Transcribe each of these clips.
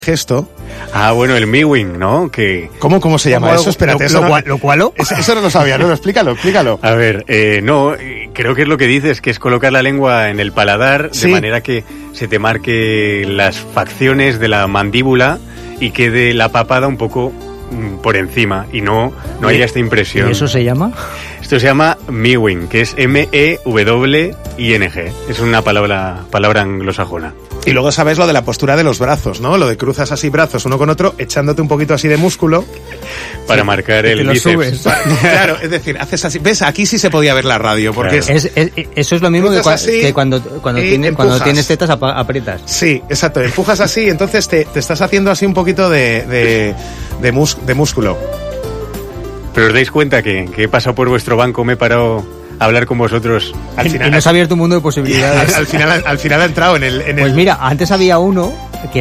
gesto. Ah, bueno, el miwing, ¿no? ¿Cómo se llama eso? Espérate, eso no lo sabía, no, explícalo. A ver, no, creo que es lo que dices, que es colocar la lengua en el paladar, sí, de manera que se te marque las facciones de la mandíbula y quede la papada un poco por encima y no haya esta impresión. ¿Y eso se llama? Esto se llama miwing, que es M-E-W-I-N-G. Es una palabra anglosajona. Y luego sabes lo de la postura de los brazos, ¿no? Lo de cruzas así brazos uno con otro, echándote un poquito así de músculo. Para marcar el bíceps. Claro, es decir, haces así. ¿Ves? Aquí sí se podía ver la radio, porque claro. Eso es lo mismo que cuando tienes tetas aprietas. Sí, exacto. Empujas así, entonces te estás haciendo así un poquito de músculo. Pero os dais cuenta que he pasado por vuestro banco, me he parado a hablar con vosotros. Al final, y nos ha abierto un mundo de posibilidades. Al final ha entrado en el... Pues mira, antes había uno que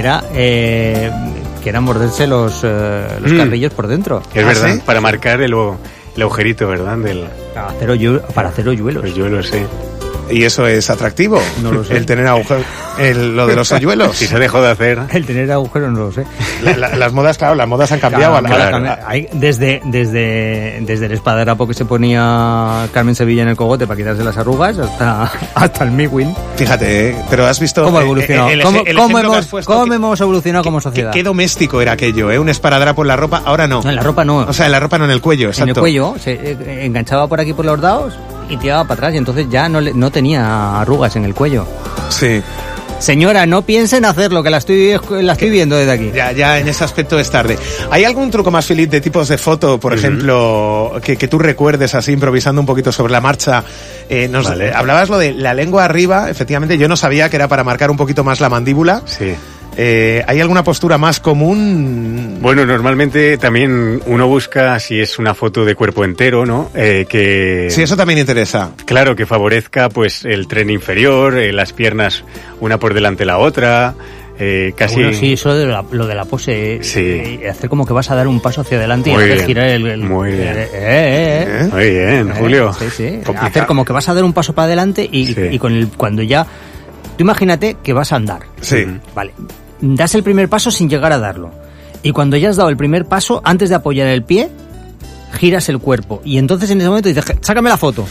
era morderse los carrillos por dentro. Es verdad, ¿sí? Para marcar el agujerito, ¿verdad? Para hacer hoyuelos. Hoyuelos, sí. ¿Y eso es atractivo? No lo sé. El tener agujeros, lo de los hoyuelos. Si se dejó de hacer. El tener agujeros no lo sé. Las modas, claro, las modas han cambiado. Desde el espadadrapo que se ponía Carmen Sevilla en el cogote para quitarse las arrugas hasta el miwing. Fíjate, pero has visto... ¿Cómo ha evolucionado? ¿Cómo hemos evolucionado como sociedad? Qué doméstico era aquello, un esparadrapo en la ropa, ahora no. No, en la ropa no. O sea, en la ropa no, en el cuello, exacto. En el cuello, se enganchaba por aquí por los lados y tiraba para atrás y entonces ya no tenía arrugas en el cuello. Sí. Señora, no piense en hacerlo, que la estoy viendo desde aquí. Ya en ese aspecto es tarde. ¿Hay algún truco más, Philip, de tipos de foto, por ejemplo, que tú recuerdes así, improvisando un poquito sobre la marcha? Vale. Hablabas lo de la lengua arriba, efectivamente, yo no sabía que era para marcar un poquito más la mandíbula. Sí. ¿Hay alguna postura más común? Bueno, normalmente también uno busca si es una foto de cuerpo entero, ¿no? Sí, eso también interesa. Claro, que favorezca pues el tren inferior, las piernas una por delante de la otra, casi... Bueno, sí, eso de lo de la pose, sí. Hacer como que vas a dar un paso hacia adelante y hacer girar el... Muy bien. Muy bien, Julio. Sí. Hacer como que vas a dar un paso para adelante y cuando ya... Tú imagínate que vas a andar. Sí. Vale. Das el primer paso sin llegar a darlo. Y cuando ya has dado el primer paso, antes de apoyar el pie, giras el cuerpo. Y entonces en ese momento dices, sácame la foto.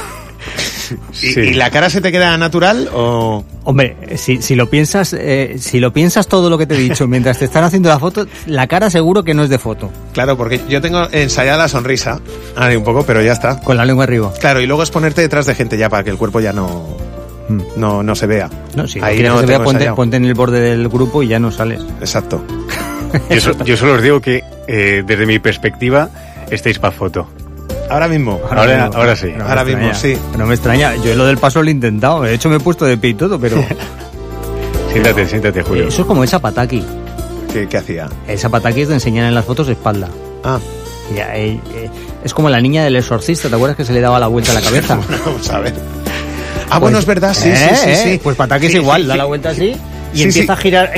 ¿Y la cara se te queda natural o...? Hombre, si lo piensas todo lo que te he dicho mientras te están haciendo la foto, la cara seguro que no es de foto. Claro, porque yo tengo ensayada la sonrisa, un poco, pero ya está. Con la lengua arriba. Claro, y luego es ponerte detrás de gente ya para que el cuerpo ya no se vea. No, si ahí no se vea, ponte en el borde del grupo y ya no sales. Exacto. Yo solo os digo que desde mi perspectiva estáis para foto. Ahora mismo. Ahora sí. Ahora mismo, sí. No me extraña. Yo lo del paso lo he intentado. De hecho me he puesto de pie y todo, pero... Siéntate, Julio. Eso es como el Zapataki. ¿Qué hacía? El Zapataki es de enseñar en las fotos de espalda. Ah. Es como la niña del exorcista. ¿Te acuerdas que se le daba la vuelta a la cabeza? Bueno, vamos a ver. Bueno, es verdad, sí. Pues Pataki es igual, da la vuelta así y empieza a girar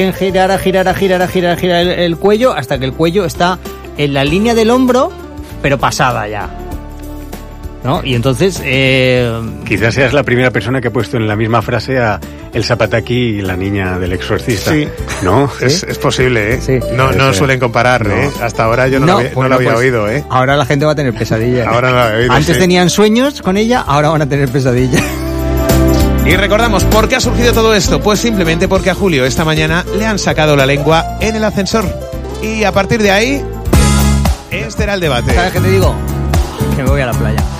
el cuello hasta que el cuello está en la línea del hombro, pero pasada ya, ¿no? Y entonces... Quizás seas la primera persona que ha puesto en la misma frase a el Zapataki y la niña del exorcista. Sí. ¿No? Es posible, ¿eh? Sí. No suelen comparar, ¿eh? Hasta ahora yo no lo había oído, ¿eh? Ahora la gente va a tener pesadillas. Ahora no lo había oído. Antes tenían sueños con ella, ahora van a tener pesadillas. Y recordamos, ¿por qué ha surgido todo esto? Pues simplemente porque a Julio esta mañana le han sacado la lengua en el ascensor. Y a partir de ahí, este era el debate. ¿Sabes qué te digo? Que me voy a la playa.